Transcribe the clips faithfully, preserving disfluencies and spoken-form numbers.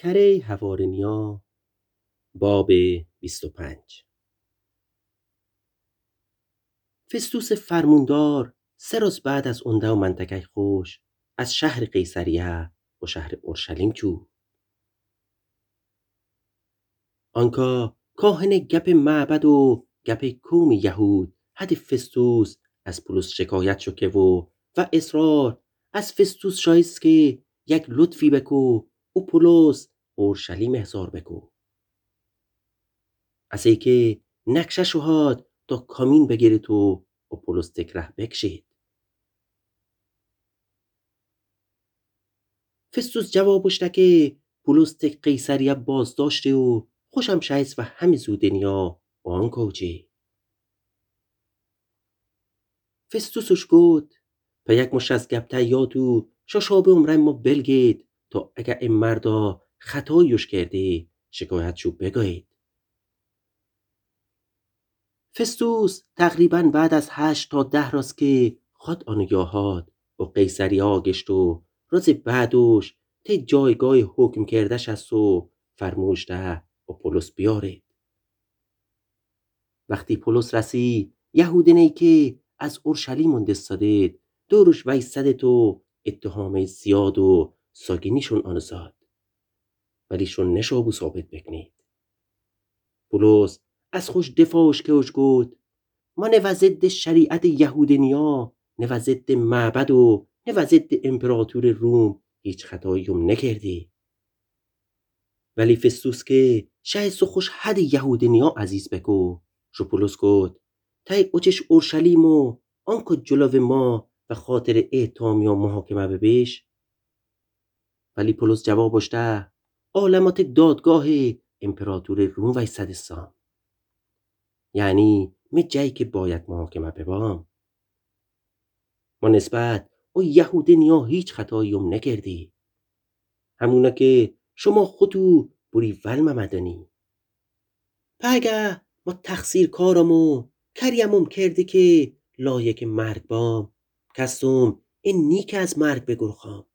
کره حوارنیا باب بیست و پنج. فستوس فرموندار سه روز بعد از اونده و منطقه خوش از شهر قیصریه و شهر اورشلیم جو. آنکا کاهن گپ معبد و گپ کوم یهود حد فستوس از پولس شکایت شو که و و اصرار از فستوس شایست که یک لطفی بکو و پولس اورشلیم احضار بکو. از ای که نقشه شهاد تا کامین بگیرید و و پولس تکره بکشید. فستوس جوابش که پولس تک قیصریه باز داشته و خوشم شایست و همی زودنیا و آن کوچه. فستوسش گفت پا یک مش از گبته یادو شاشابه عمره ما بلگید تا اگه این مردا خطایش کرده شکایت شو بگوید. فستوس تقریباً بعد از هشت تا ده روز که خود آنگاهات و قیصریه آگشت و روز بعدش ته جایگاه حکم کردش است و فرموشته و پولس بیاره. وقتی پولس رسی یهودینی که از اورشلیم اندستادید دورش ویستده و اتهام زیاد و ساگینیشون آنزاد ولیشون نشابو ثابت بکنید. پولس از خوش دفاعش که اش گود ما نه ضد شریعت یهودینیا نه ضد معبد و نه ضد امپراتور روم هیچ خطاییم نکردی. ولی فستوس که شایست و خوش حد یهودینیا عزیز بکو شو پولس گود تای اوچش اورشلیم و آنکو جلو ما و خاطر اتهامیا محاکمه ببیش. ولی پولس جوابش ده عالمات دادگاه امپراتور روم ویستدستان، یعنی می جایی که باید محاکمه ببام. ما نسبت او یهودینیا هیچ خطاییم نکردی، همونا که شما خودو بری ولم مدنی. پا اگه ما تقصیر کارمو کریمم کرده که لایک مرگ بام کسوم این نیک از مرگ بگرخام.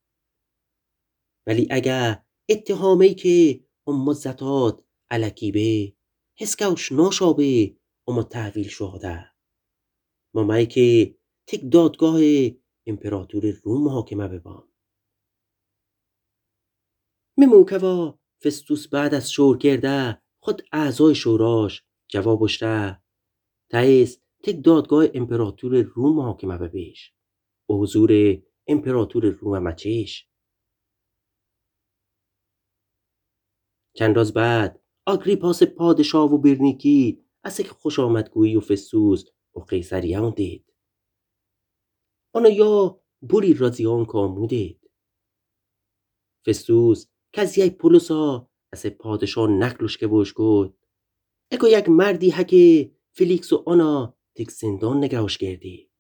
ولی اگه اتهامی که ام مزتاد علکی به هسکوش ناشابه اما تحویل شده ما مایی که تک دادگاه امپراتور روم محاکمه ببام. میمون که و فستوس بعد از شور کرده خود اعضای شوراش جوابش ده تایست تک دادگاه امپراتور روم محاکمه ببیش و حضور امپراتور روم مچیش. چند روز بعد آگریپاس پادشاه و برنیکی از یک خوش آمدگویی و فستوس و قیصریه اون دید. آنها یا بوری رازیان کامو دید. فستوس کزیه پولسا از پادشاه نقلش که بوش گود اگه یک مردی هکه فلیکس و آنا تک زندان نگهش کردی.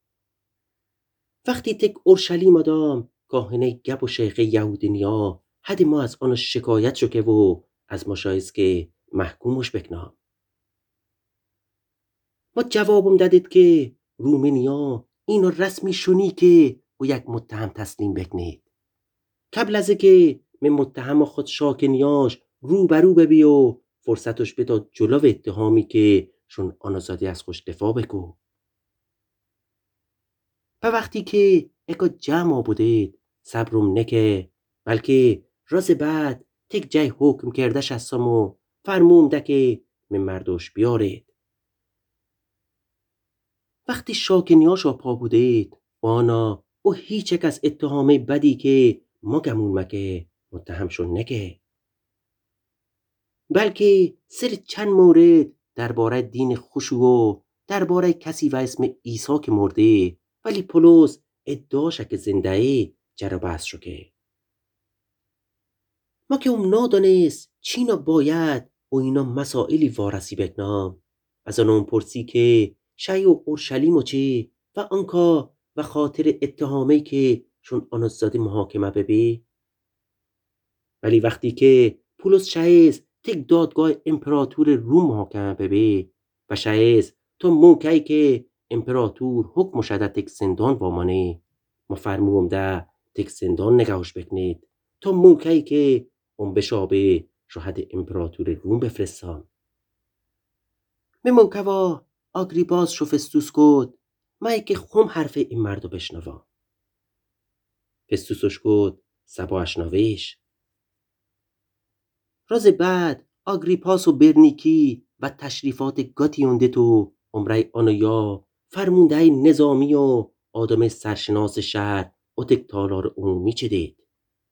وقتی تک اورشلیم آدم کاهنه گپ و شیخ یهودینیا حد ما از آن شکایت شو که و از ما شایست که محکومش بکنام. ما جوابم دادید که رومنیا اینو رسمی شونی که و یک متهم تسلیم بکنید قبل از که من متهم خود شاکنیاش رو برو ببی و فرصتش بدا جلو اتهامی که شون آنازادی از خوش دفاع بکو. و وقتی که اگه جمع بودید صبرم نکه بلکه روز بعد تک جای حکم کردش هستم و فرموم ده که من مردوش بیارید. وقتی شاکنیاشا پا بودید وانا او هیچ یک از اتهامه بدی که ما گمون مکه متهم شون نکه بلکه سر چند مورد درباره دین خوشو و درباره کسی و اسم عیسی که مرده ولی پولس ادعاشه که زنده ای جرا بحث شو که ما که ام نادانست چینا باید و اینا مسائلی وارسی بکنام از آنم پرسی که شای و اورشلیم و چه و آنکا و خاطر اتهامی که شون آنازاده محاکمه ببی. ولی وقتی که پولس شایست تک دادگاه امپراتور روم محاکمه ببی و شایست تو موقعی که امپراتور حکم شده تک زندان وامانه ما فرموم ده تک زندان نگهش بکنید تا موقعی که اون بشابه شهد امپراتور روم بفرستان. مموکوا آگریپاس شو فستوس گفت مایی که خم حرف این مردو بشنوا. فستوسش گفت سبا اشناویش. راز بعد آگریپاس و برنیکی و تشریفات گاتیونده تو عمره آنویا فرمونده نظامی و آدم سرشناس شهر اتک تالار عمومی چه دید.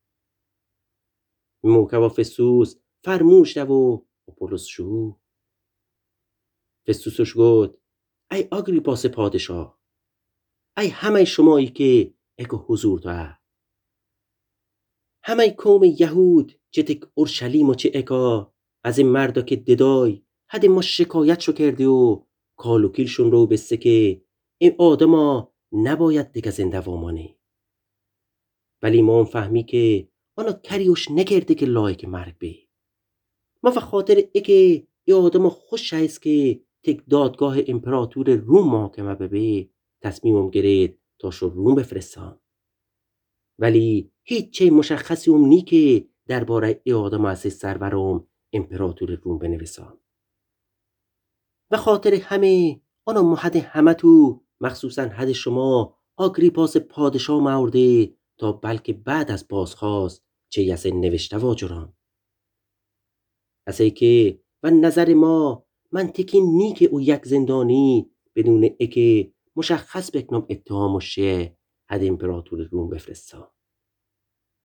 موکوا فستوس فرموش ده و اپولوس شو. فستوسش گفت ای آگریپاس پادشاه، ای همه شمایی که اکو حضور ده، همه قوم یهود چه تک اورشلیم و چه اکا از این مردا که ددای حد ما شکایت شو کرده و کالوکیلشون رو بسته که این آدما نباید دیگه زنده وامانه. ولی ما هم فهمی که آنا کریوش نکرده که لایک مرگ بی. ما و خاطر اکه ای آدما خوش هست که تک دادگاه امپراتور روم محاکمه ببه تصمیمم گرید تا شو روم بفرستان. ولی هیچ چه مشخصی هم نی که درباره ای آدم از سرورم امپراتور روم بنویسان. و خاطر همه آنا محد همه تو مخصوصا حد شما آگریپاس پادشاه مورده تا بلکه بعد از بازخواست چه یسه نوشته واجران. اسه که و نظر ما منطقی نی که او یک زندانی بدون اکه مشخص بکنم اتهامشه حد امپراتور روم بفرستا.